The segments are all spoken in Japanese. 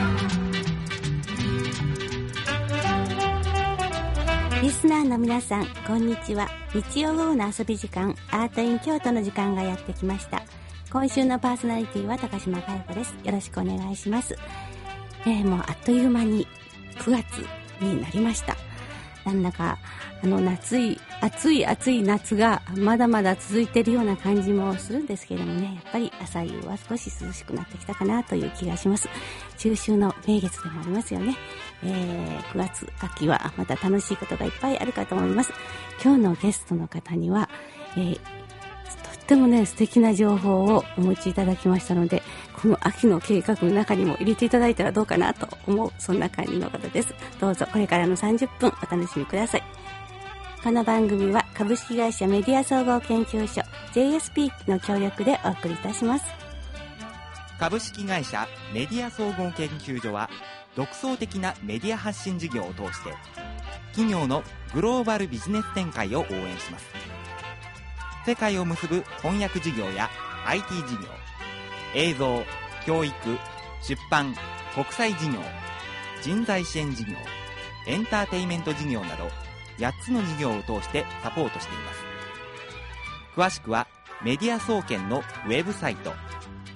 リスナーの皆さん、こんにちは。日曜午後の遊び時間、アートイン京都の時間がやってきました。今週のパーソナリティは高島佳代子です。よろしくお願いします。もうあっという間に9月になりました。なんだか暑い夏がまだまだ続いているような感じもするんですけれどもね、やっぱり朝夕は少し涼しくなってきたかなという気がします。中秋の名月でもありますよね。9月秋はまた楽しいことがいっぱいあるかと思います。今日のゲストの方には、とってもね素敵な情報をお持ちいただきましたので、この秋の計画の中にも入れていただいたらどうかなと思う、そんな感じの方です。どうぞこれからの30分お楽しみください。この番組は株式会社メディア総合研究所 JSP の協力でお送りいたします。 株式会社メディア総合研究所は独創的なメディア発信事業を通して企業のグローバルビジネス展開を応援します。世界を結ぶ翻訳事業や IT 事業、映像、教育、出版、国際事業、人材支援事業、エンターテイメント事業など8つの事業を通してサポートしています。詳しくはメディア総研のウェブサイト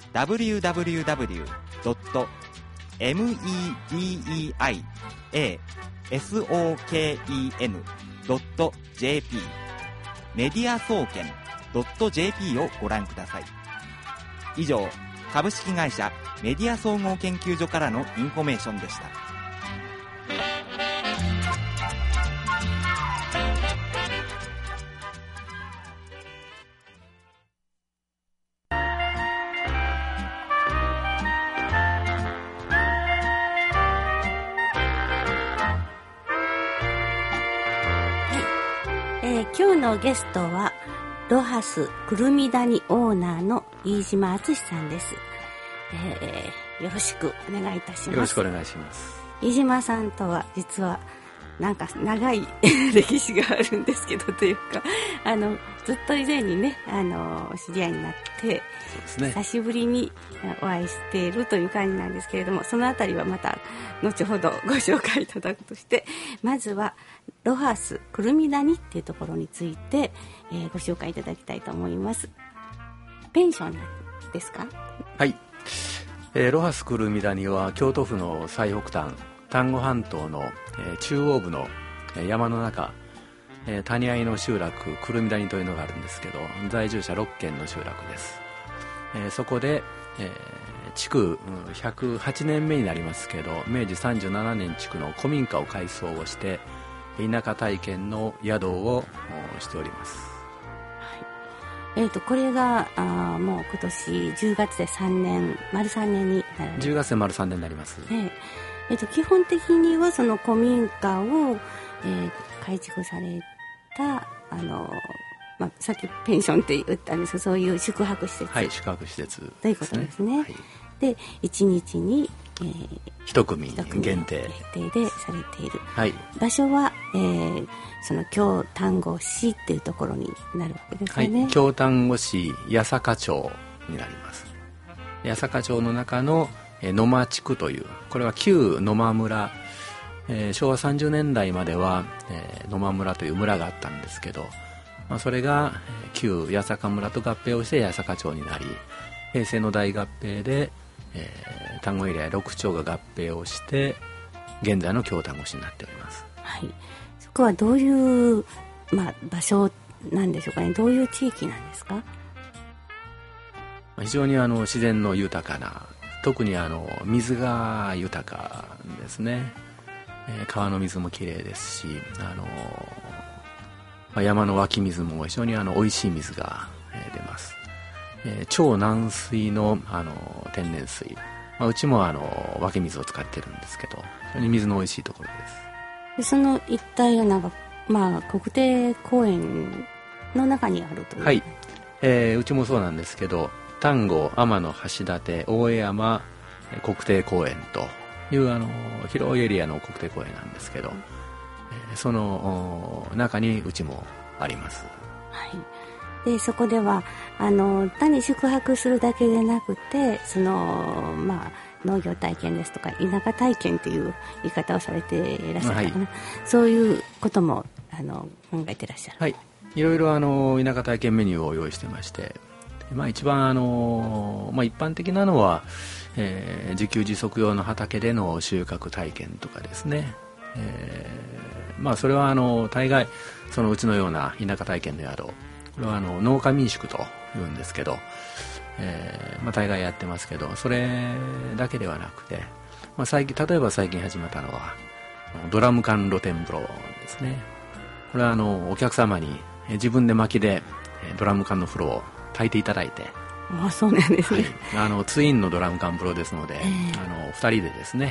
www.mediasoken.jp メディア総研 .jp をご覧ください。以上、株式会社メディア総合研究所からのインフォメーションでした。 今日のゲストはロハスくるみ谷オーナーの飯島敦さんです。よろしくお願いいたします。 よろしくお願いします。 飯島さんとは実はなんか長い歴史があるんですけど、というかずっと以前にね知り合いになって、そうですね、久しぶりにお会いしているという感じなんですけれども、そのあたりはまた後ほどご紹介いただくとして、まずはロハスくるみ谷っていうところについて、ご紹介いただきたいと思います。ペンションなんですか？ はい、ロハスくるみ谷は京都府の最北端丹後半島の、中央部の、山の中、谷合の集落くるみ谷というのがあるんですけど、在住者6軒の集落です。そこで、築108年目になりますけど、明治37年築の古民家を改装をして田舎体験の宿をしております。 はい、これがもう今年10月で丸3年になる。 10月で丸3年になります。 基本的にはその古民家を、改築されたさっきペンションって言ったんですが、そういう宿泊施設、 はい、宿泊施設、ね、 ということですね。はい、で1日に、 1組限定でされている、 はい、 場所は、その京丹後市っていうところになるわけですよね。 はい、京丹後市八坂町になります。八坂町の中の野間地区という、これは旧野間村、昭和30年代までは、野間村という村があったんですけど、それが旧八坂村と合併をして八坂町になり、平成の大合併で、丹後エリア6町が合併をして現在の京丹後市になっております。 はい、そこはどういう、場所なんでしょうかね。どういう地域なんですか？ 非常に自然の豊かな、特に水が豊かですね。川の水もきれいですし、山の湧き水も非常に美味しい水が、出ます。超軟水の、天然水、うちも湧き水を使ってるんですけど、非常に水の美味しいところです。 でその一帯がなんか、国定公園の中にあるという。 はい、うちもそうなんですけど、丹後、天橋立、大江山国定公園という広いエリアの国定公園なんですけど、その中にうちもあります。 はい、でそこでは単に宿泊するだけでなくて、 農業体験ですとか田舎体験という言い方をされていらっしゃったかな、そういうことも考えていらっしゃる。 はい、いろいろ田舎体験メニューを用意してまして、一番一般的なのは、自給自足用の畑での収穫体験とかですね、それは大概そのうちのような田舎体験の宿、これは農家民宿というんですけど、大概やってますけど、それだけではなくて、例えば最近始めたのはドラム缶露天風呂ですね。これはお客様に自分で薪でドラム缶の風呂を炊いていただいて、 そうなんですね、 はい、ツインのドラム缶風呂ですので、2人でですね、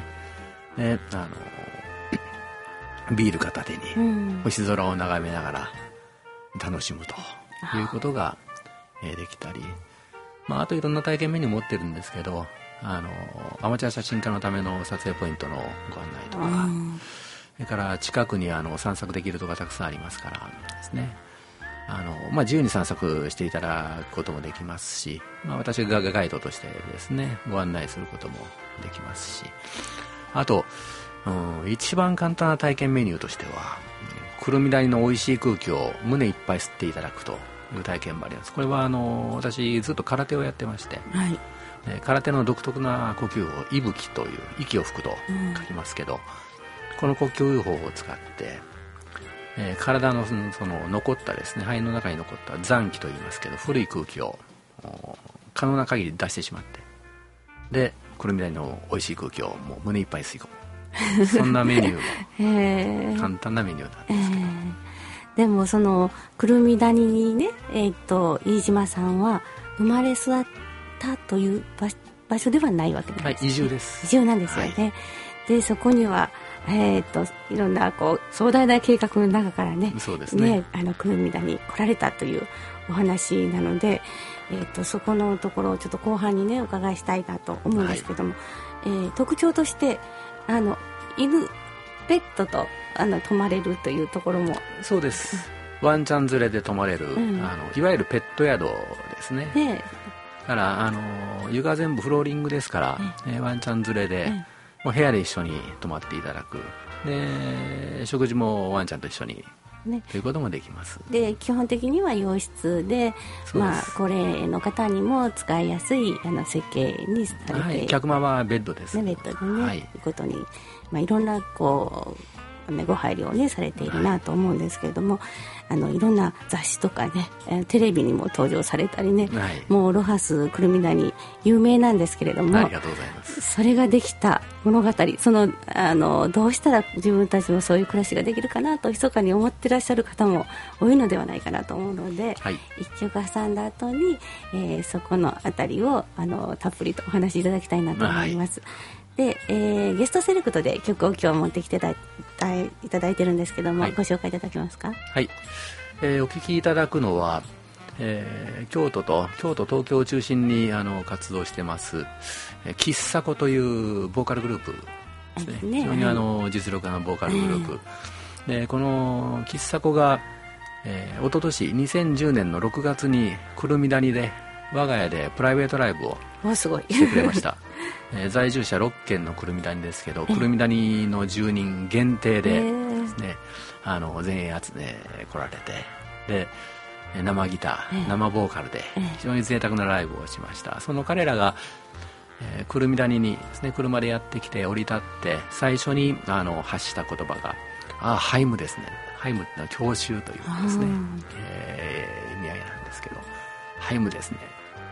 ビール片手に星空を眺めながら楽しむということができたり、あといろんな体験メニュー持ってるんですけど、アマチュア写真家のための撮影ポイントのご案内とか、それから近くに散策できるところがたくさんありますからですね、自由に散策していただくこともできますし、私がガイドとしてですねご案内することもできますし、あと、一番簡単な体験メニューとしてはくるみ谷の美味しい空気を胸いっぱい吸っていただくという体験もあります。これは私ずっと空手をやってまして、はい、空手の独特な呼吸法、息吹という息を吹くと書きますけど、この呼吸法を使って体のその残ったですね、肺の中に残った残気と言いますけど、古い空気を可能な限り出してしまって、でくるみ谷の美味しい空気をもう胸いっぱい吸い込むそんなメニューも簡単なメニューなんですけど、 でもそのくるみ谷にね、飯島さんは生まれ育ったという場所ではないわけなんです、ね、 はい、移住です。 移住なんですよね、はい、でそこにはいろんな壮大な計画の中からね、 そうですね、 くるみ谷に来られたというお話なので、そこのところをちょっと後半にねお伺いしたいなと思うんですけども、特徴として犬ペットと泊まれるというところも。 そうです、ワンちゃん連れで泊まれる、いわゆるペット宿ですね。だから床は全部フローリングですから、ワンちゃん連れで、もう部屋で一緒に泊まっていただく。で食事もワンちゃんと一緒に、ということもできます。 で基本的には洋室で、高齢の方にも使いやすい設計にされて、 客間はベッドです、 ベッドでね、いうことに、いろんなご配慮をねされているなと思うんですけれども、いろんな雑誌とかねテレビにも登場されたりね、もうロハスくるみ谷有名なんですけれども、 ありがとうございます。 それができた物語、どうしたら自分たちのそういう暮らしができるかなと密かに思ってらっしゃる方も多いのではないかなと思うので、一曲挟んだ後に、そこのあたりをたっぷりとお話しいただきたいなと思います。でゲストセレクトで曲を今日持ってきていただいてるんですけども、ご紹介いただけますか。 はい、お聴きいただくのは、京都、東京を中心に活動してます喫茶子というボーカルグループですね。非常に実力派のボーカルグループ、でこの喫茶子が、一昨年2010年の6月にくるみ谷で我が家でプライベートライブをしてくれました在住者6軒のくるみ谷ですけど、くるみ谷の住人限定でですね、全員集め来られて、で生ギター、生ボーカルで非常に贅沢なライブをしました。その彼らが、くるみ谷にですね車でやってきて降り立って最初に発した言葉がハイムですね。ハイムってのは郷愁というですね、意味合いなんですけど、ハイムですね。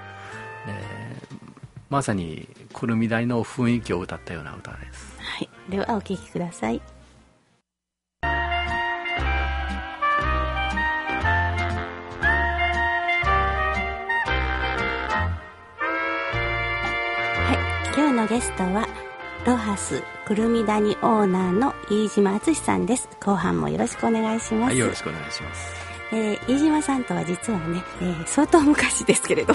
まさにくるみ谷の雰囲気を歌ったような歌です。 はい、ではお聴きください。今日のゲストはロハスくるみ谷オーナーの飯島敦さんです。後半もよろしくお願いします。 はい、よろしくお願いします。 飯島さんとは実はね、相当昔ですけれど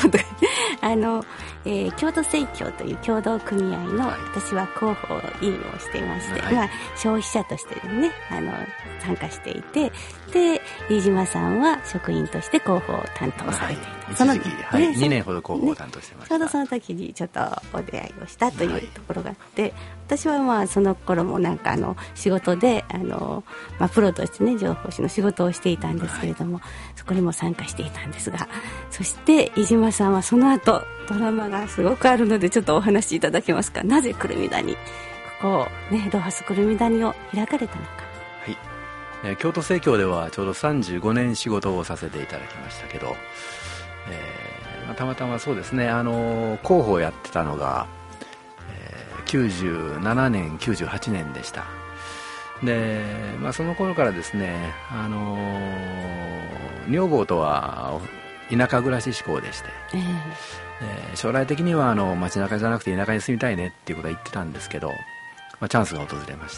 京都生協という協同組合の、私は広報委員をしていまして、消費者としてね参加していて、で飯島さんは職員として広報を担当されていたその一時期、はい、2年ほど広報を担当してました。 ちょうどその時にちょっとお出会いをしたというところがあって、私はまあその頃もなんか仕事でプロとしてね情報誌の仕事をしていたんですけれども、そこにも参加していたんですが、そして飯島さんはその後ドラマがすごくあるのでちょっとお話しいただけますか。なぜくるみ谷、ここねロハスくるみ谷を開かれたのか。 はい、京都生協ではちょうど35年仕事をさせていただきましたけど、たまたまそうですね、広報をやってたのが、97年98年でした。で、その頃からですね、女房とは田舎暮らし志向でして、将来的には街中じゃなくて田舎に住みたいねっていうことは言ってたんですけど、チャンスが訪れまして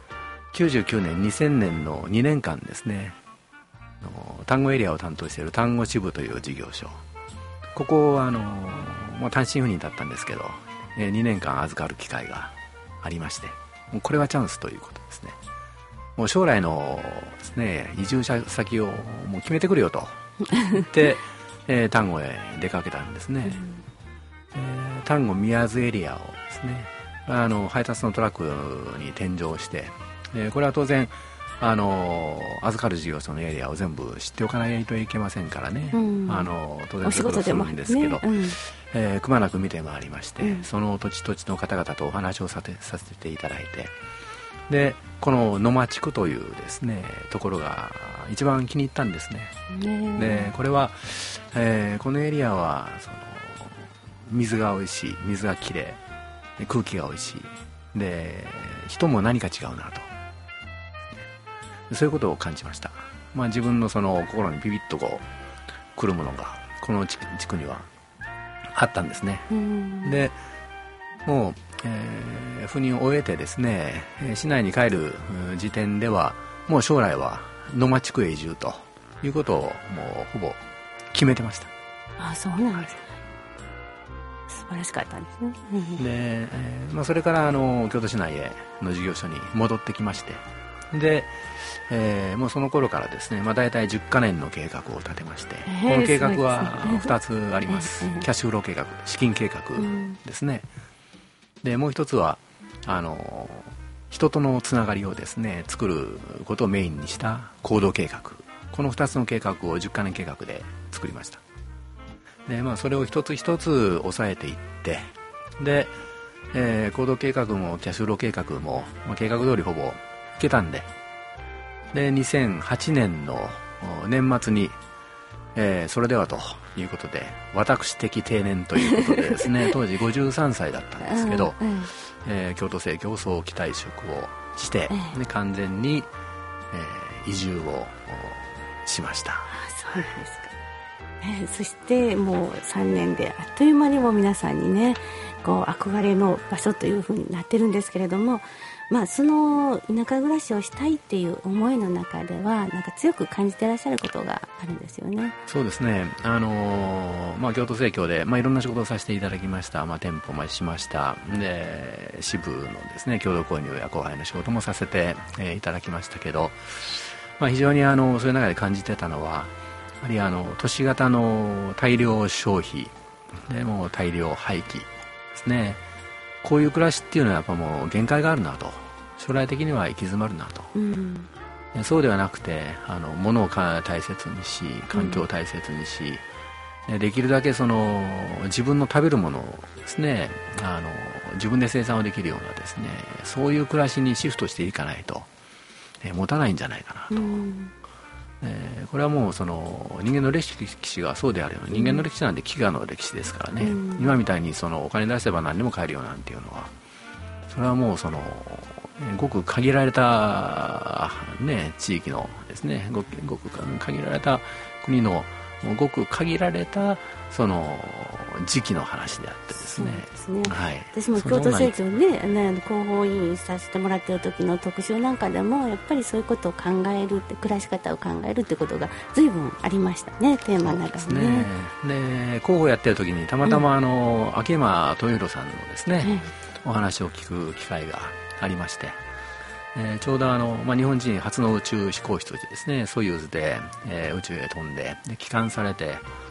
、99年2000年の2年間ですね、丹後エリアを担当している丹後支部という事業所、ここは単身赴任だったんですけど、2年間預かる機会がありまして、もうこれはチャンスということですね。もう将来のですね移住先をもう決めてくるよと言って、丹後へ出かけたんですね。丹後宮津エリアをですね、配達のトラックに転乗して、これは当然預かる事業所のエリアを全部知っておかないといけませんからね、当然そういうことをするんですけど、くまなく見て回りまして、その土地土地の方々とお話をさせていただいて、でこの野間地区というですねところが一番気に入ったんですね。でこれは、このエリアは水が美味しい、水がきれい、空気が美味しいで、人も何か違うなと、そういうことを感じました。自分のその心にビビッとこう来るものがこの地区にはあったんですね。でもう、赴任を終えてですね、市内に帰る時点ではもう将来は野間地区へ移住ということをもうほぼ決めてました。 あ、そうなんですね。素晴らしかったんですね。 で、それから京都市内への事業所に戻ってきまして、で、もうその頃からですね、大体10カ年の計画を立てまして、この計画は2つあります。キャッシュフロー計画、資金計画ですね。でもう一つは人とのつながりをですね作ることをメインにした行動計画、この2つの計画を10カ年計画で作りました。で、それを一つ一つ抑えていって、で、行動計画もキャッシュフロー計画も、計画通りほぼいけたんで、2008年の年末に、それではということで、私的定年ということでですね当時53歳だったんですけど、京都生協早期退職をして、で完全に、移住をしました。 そうなんですか。そしてもう3年であっという間にも皆さんにねこう憧れの場所というふうになってるんですけれども、その田舎暮らしをしたいっていう思いの中ではなんか強く感じていらっしゃることがあるんですよね。 そうですね、京都生協で、いろんな仕事をさせていただきました。店舗もしました。で支部のですね共同購入や後輩の仕事もさせて、いただきましたけど、非常にそういう中で感じてたのはやはり都市型の大量消費でも大量廃棄ですね。こういう暮らしっていうのはやっぱもう限界があるなと、将来的には行き詰まるなと、そうではなくて物を大切にし環境を大切にし、できるだけ自分の食べるものをですね自分で生産をできるようなですねそういう暮らしにシフトしていかないと、持たないんじゃないかなと、これはもう人間の歴史がそうであるように、人間の歴史なんて飢餓の歴史ですからね、今みたいにお金出せば何でも買えるよなんていうのは、それはもうごく限られた、地域のですねごく限られた国のごく限られた時期の話であってですね。 そうですね、私も京都生協で、広報委員させてもらっている時の特集なんかでもやっぱりそういうことを考えるって、暮らし方を考えるってことが随分ありましたね、テーマの中にね。 で広報やってる時にたまたま秋山豊弘さんのですね、お話を聞く機会がありまして、ちょうど日本人初の宇宙飛行士としてですねソユーズで、宇宙へ飛んで帰還されて、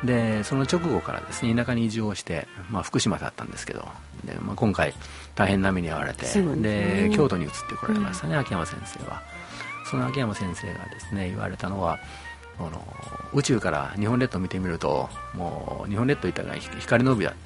でその直後からですね田舎に移住をして、福島だったんですけどで、今回大変な目に遭われて、で京都に移ってこられましたね、秋山先生は。その秋山先生がですね言われたのは、宇宙から日本列島を見てみるともう日本列島一帯が光の帯だった、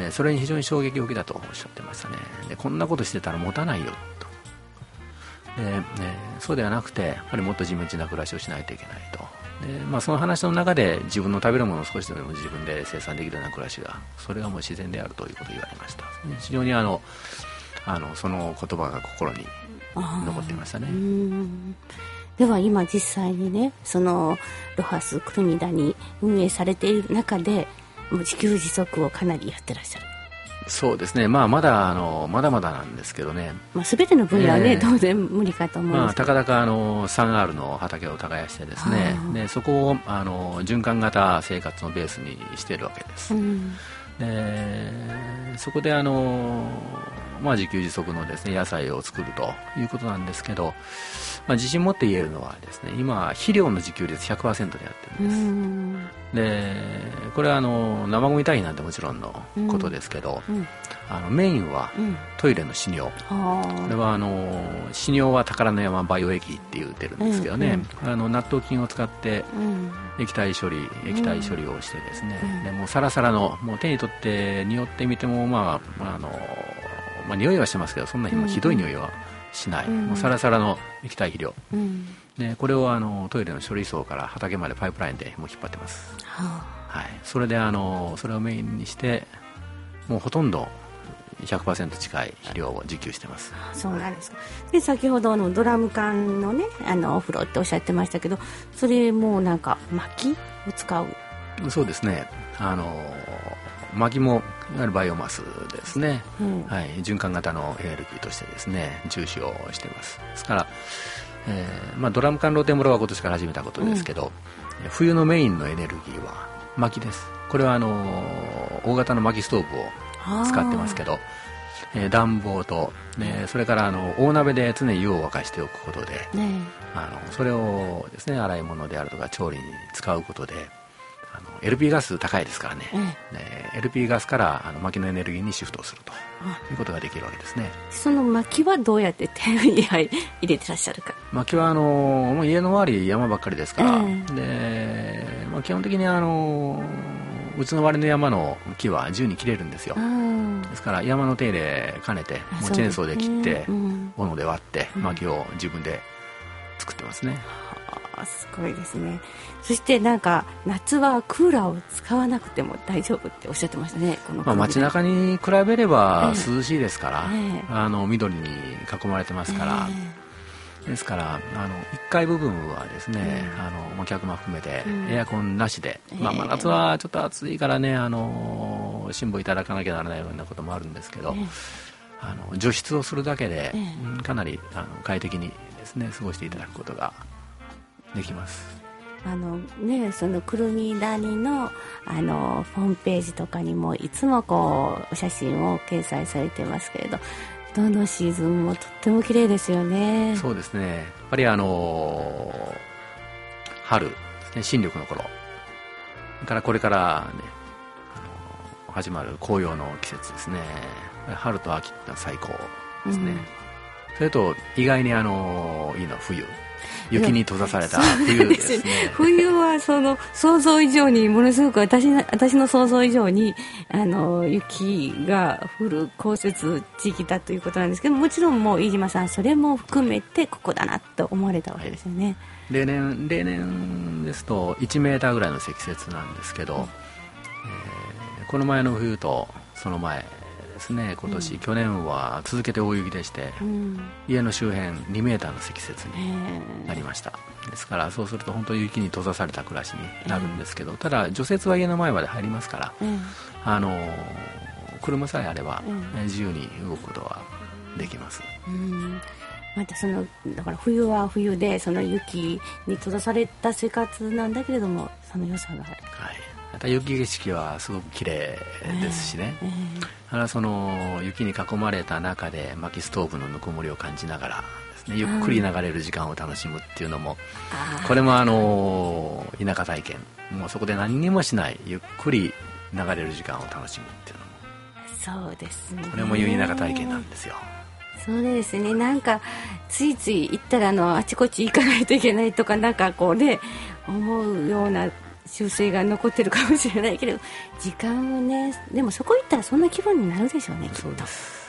でそれに非常に衝撃を受けたとおっしゃってましたね。でこんなことしてたら持たないよと。で、そうではなくてやっぱりもっと地道な暮らしをしないといけないと。で、その話の中で自分の食べるものを少しでも自分で生産できるような暮らしがそれがもう自然であるということを言われました。非常にその言葉が心に残っていましたね。 では今実際にねそのロハス久留米田に運営されている中でもう自給自足をかなりやってらっしゃる。 そうですね、まだまだなんですけどね、 全ての分野はね、当然無理かと思うんですけど、 たかだか3R の畑を耕してですね、でそこを循環型生活のベースにしているわけです、でそこで自給自足のですね野菜を作るということなんですけど、自信持って言えるのはですね今肥料の自給率 100% でやってるんです。でこれは生ゴミ堆肥なんてもちろんのことですけど、メインはトイレの屎尿、これは屎尿は宝の山バイオ液って言ってるんですけどね、納豆菌を使って液体処理をしてですね、でもうサラサラのもう手に取って匂ってみても匂いはしてますけどそんなひどい匂いはしない、もうサラサラの液体肥料、でこれをトイレの処理槽から畑までパイプラインでもう引っ張ってます、それでそれをメインにしてもうほとんど 100% 近い肥料を自給してます。 そうなんですか。で先ほどドラム缶のねお風呂っておっしゃってましたけど、それもなんか薪を使う。 そうですね、薪もいわゆるバイオマスですね、循環型のエネルギーとしてですね重視をしています。ですからドラム缶露天風呂は今年から始めたことですけど、冬のメインのエネルギーは薪です。これは大型の薪ストーブを使ってますけど、暖房と、それから大鍋で常に湯を沸かしておくことで、それをですね洗い物であるとか調理に使うことでLP ガス高いですからね、LP ガスから薪のエネルギーにシフトをするということができるわけですね。 その薪はどうやって手に入れてらっしゃるか。 薪はもう家の周り山ばっかりですから、で基本的にうちの周りの山の木は自由に切れるんですよ。ですから山の手入れ兼ねてもうチェーンソーで切って、斧で割って薪を自分で作ってますね。 すごいですね。そしてなんか夏はクーラーを使わなくても大丈夫っておっしゃってましたね。 街中に比べれば涼しいですから、緑に囲まれてますから、ですから1階部分はですね、客間含めてエアコンなしで、真夏はちょっと暑いからね辛抱いただかなきゃならないようなこともあるんですけど、除湿をするだけで、かなり快適にですね過ごしていただくことができます。 そのくるみ谷のホームページとかにもいつもお写真を掲載されてますけれど、どのシーズンもとっても綺麗ですよね。 そうですね、やっぱり春ですね、新緑の頃からこれからね始まる紅葉の季節ですね。春と秋が最高ですね、それと意外にいいのは冬、雪に閉ざされた冬ですね。 冬は想像以上にものすごく私の想像以上に雪が降る降雪地域だということなんですけど、もちろんもう飯島さんそれも含めてここだなと思われたわけですよね。 例年ですと1メーターぐらいの積雪なんですけど、この前の冬とその前ですね、今年、去年は続けて大雪でして、家の周辺2メーターの積雪になりました。ですからそうすると本当に雪に閉ざされた暮らしになるんですけど、ただ除雪は家の前まで入りますから、車さえあれば、自由に動くことはできます。 まただから冬は冬でその雪に閉ざされた生活なんだけれどもその良さがある。 また雪景色はすごく綺麗ですしね、その雪に囲まれた中で薪ストーブのぬくもりを感じながらですね、ゆっくり流れる時間を楽しむっていうのも、これも田舎体験、もうそこで何にもしないゆっくり流れる時間を楽しむっていうのも、 そうですね、 これも田舎体験なんですよ。 そうですね、なんかついつい行ったらあちこち行かないといけないとか、なんかこうね思うような習性が残ってるかもしれないけど、時間をね、でもそこ行ったらそんな気分になるでしょうね、きっと。 そうです、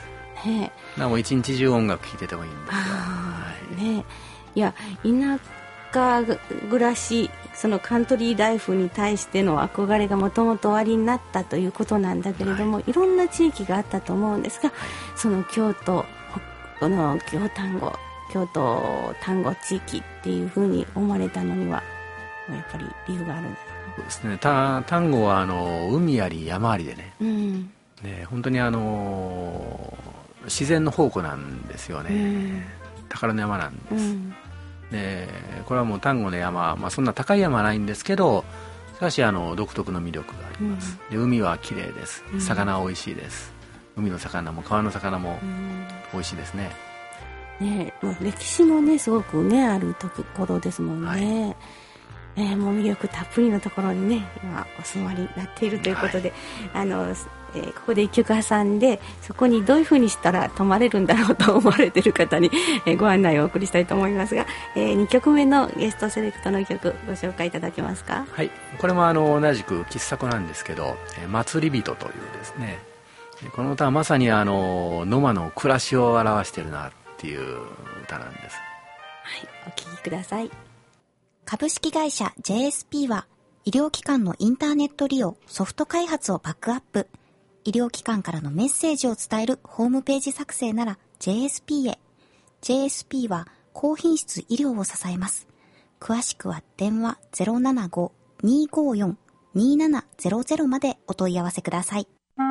ね、 もう一日中音楽聴いててもいいんですよ、 ね、いや田舎暮らし、そのカントリーライフに対しての憧れがもともとおありになったということなんだけれども、いろんな地域があったと思うんですが、その京都、この京都丹後地域っていうふうに思われたのにはやっぱり理由があるんですか？ そうですね、丹後は海あり山ありでね、本当に自然の宝庫なんですよね、宝の山なんです、でこれはもう丹後の山、そんな高い山はないんですけど、しかし独特の魅力があります、で海はきれいです、魚はおいしいです、海の魚も川の魚も美味しいですね。 もう歴史もねすごくねあるところですもんね、もう魅力たっぷりのところにね今お住まいになっているということで、ここで一曲挟んで、そこにどういうふうにしたら泊まれるんだろうと思われている方に、ご案内をお送りしたいと思いますが、2曲目のゲストセレクトの曲ご紹介いただけますか？ はい、これも同じく喫茶子なんですけど、祭り人というですね、この歌はまさに野間の暮らしを表しているなっていう歌なんです。 はい、お聴きください。 株式会社 JSP は医療機関のインターネット利用、ソフト開発をバックアップ。医療機関からのメッセージを伝えるホームページ作成なら JSP へ。JSP は高品質医療を支えます。詳しくは電話 075-254-2700 までお問い合わせください。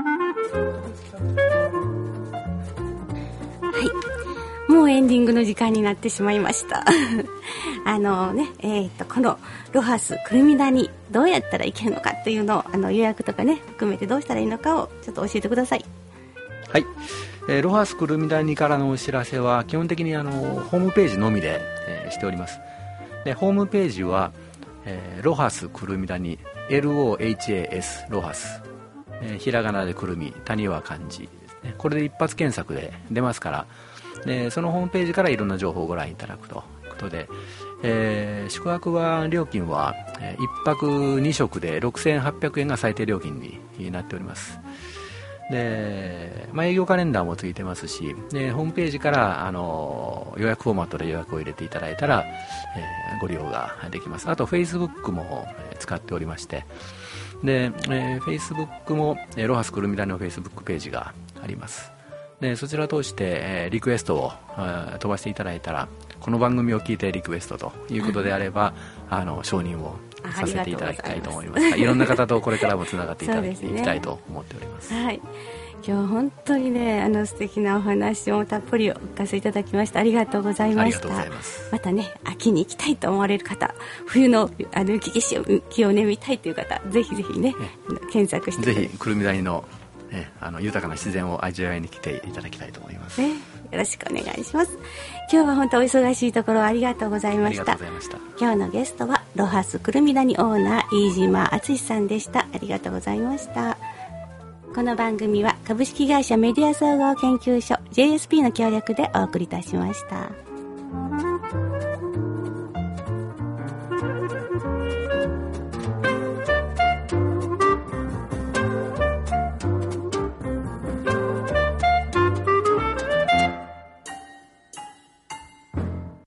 はい、もうエンディングの時間になってしまいましたこのロハスくるみ谷どうやったらいけるのかっていうのを予約とかね含めてどうしたらいいのかをちょっと教えてください。 はい、ロハスくるみ谷からのお知らせは基本的にホームページのみで、しております。でホームページは、ロハスくるみ谷 LOHAS ロハス、ひらがなでくるみ、谷は漢字ですね。これで一発検索で出ますから、でそのホームページからいろんな情報をご覧いただくということで、宿泊は料金は1泊2食で6800円が最低料金になっております。で、営業カレンダーもついてますし、でホームページから予約フォーマットで予約を入れていただいたら、ご利用ができます。あと Facebook も使っておりまして、で、Facebook もロハスくるみ谷の Facebook ページがあります。でそちらを通して、リクエストを飛ばしていただいたら、この番組を聞いてリクエストということであれば承認をさせていただきたいと思います。いろんな方とこれからもつながっていただきたいと思っております。 はい、今日本当にね素敵なお話をたっぷりお聞かせいただきましてありがとうございました。またね秋に行きたいと思われる方、冬の雪景色をね見たいという方、ぜひぜひね検索してぜひくるみ谷の豊かな自然を味わいに来ていただきたいと思います、 よろしくお願いします。今日は本当お忙しいところありがとうございました。今日のゲストはロハスくるみ谷オーナー飯島敦さんでした。ありがとうございました。この番組は株式会社メディア総合研究所 JSP の協力でお送りいたしました。